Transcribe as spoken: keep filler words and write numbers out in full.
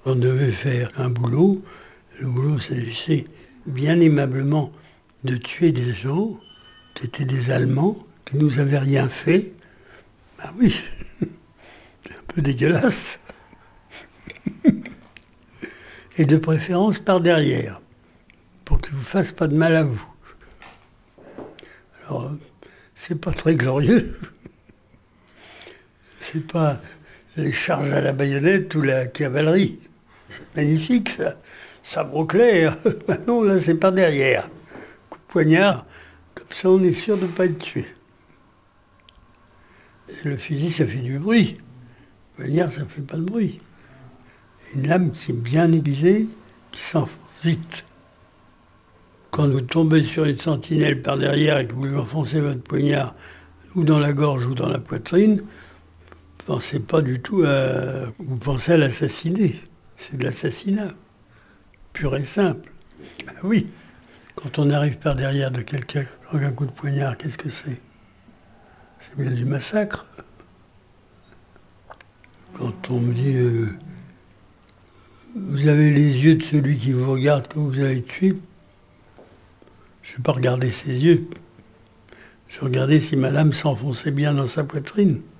On devait faire un boulot. Le boulot s'agissait bien aimablement de tuer des gens qui étaient des Allemands, qui nous avaient rien fait. Ben oui, c'est un peu dégueulasse. Et de préférence par derrière, pour qu'ils ne vous fassent pas de mal à vous. Alors, c'est pas très glorieux. C'est pas les charges à la baïonnette ou la cavalerie. C'est magnifique, ça. Sabre au clair. Non, là, c'est par derrière. Coup de poignard. Comme ça, on est sûr de ne pas être tué. Et le fusil, ça fait du bruit. Le poignard, ça ne fait pas de bruit. Une lame qui est bien aiguisée, qui s'enfonce vite. Quand vous tombez sur une sentinelle par derrière et que vous lui enfoncez votre poignard ou dans la gorge ou dans la poitrine, vous ne pensez pas du tout à... Vous pensez à l'assassiner. C'est de l'assassinat, pur et simple. Ben oui, quand on arrive par derrière de quelqu'un avec un coup de poignard, qu'est-ce que c'est? C'est bien du massacre. Quand on me dit euh, vous avez les yeux de celui qui vous regarde que vous avez tué, je ne vais pas regarder ses yeux. Je regardais si ma lame s'enfonçait bien dans sa poitrine.